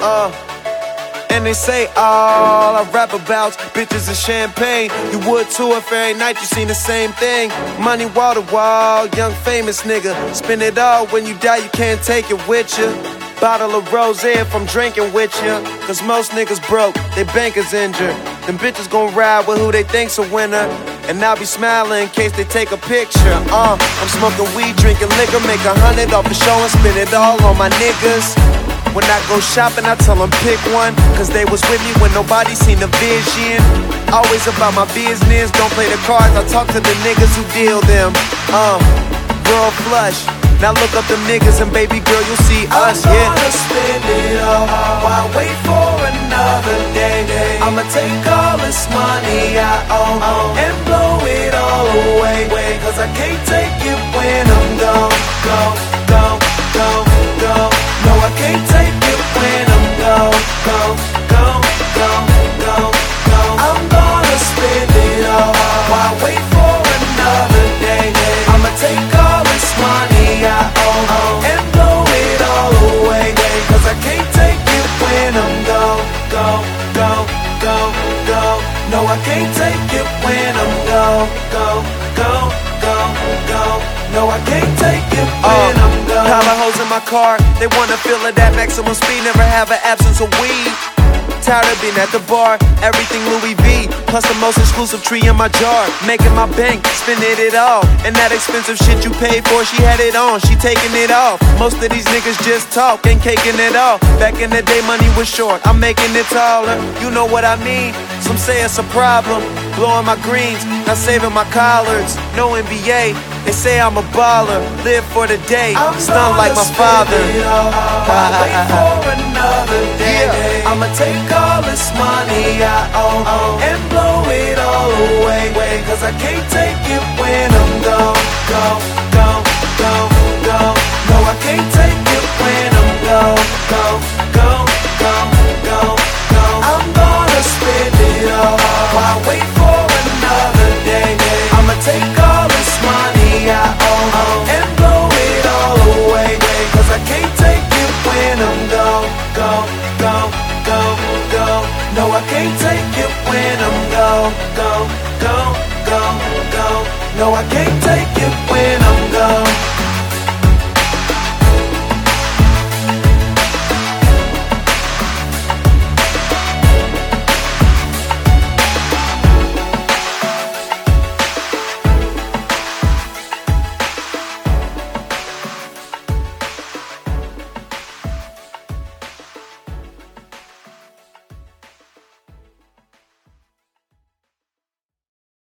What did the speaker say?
And they say all I rap about's bitches and champagne. You would too if every night you seen the same thing. Money wall to wall, young famous nigga. Spend it all, when you die you can't take it with you. Bottle of rosé if I'm drinking with ya. Cause most niggas broke, they bankers injured. Them bitches gon' ride with who they think's a winner. And I'll be smiling in case they take a picture. I'm smoking weed, drinking liquor, make 100 off the show and spend it all on my niggas. When I go shopping, I tell them pick one. Cause they was with me when nobody seen the vision. Always about my business, don't play the cards. I talk to the niggas who deal them. World flush. Now look up them niggas and baby girl, you'll see us, I'm gonna spend it all while wait for another day. I'ma take all this money I own and blow it all away. Cause I can't take it when I'm gone, gone, gone, gone, gone. No, I can't take it when I'm gone, gone, gone, gone, gone, gone. I'm gonna spend it all while wait for another day. I'ma take all this money I own and blow it all away. Cause I can't take it when I'm gone, gone, gone, gone, gone. No, I can't take it when I'm gone, gone, gone, gone, gone. No, I can't take it when I'm gone. Pile of hoes in my car, they wanna feel it at maximum speed. Never have an absence of weed. Tired of being at the bar, everything Louis V. Plus the most exclusive tree in my jar. Making my bank, spending it all. And that expensive shit you paid for, she had it on, she taking it off. Most of these niggas just talk, ain't caking it off. Back in the day money was short, I'm making it taller. You know what I mean? Some say it's a problem. Blowing my greens, not saving my collards. No NBA, they say I'm a baller. Live for the day, stunned like my father. Wait for another day. I'ma take all this money I own and blow it all away. Cause I can't take it when I'm gone, gone, gone.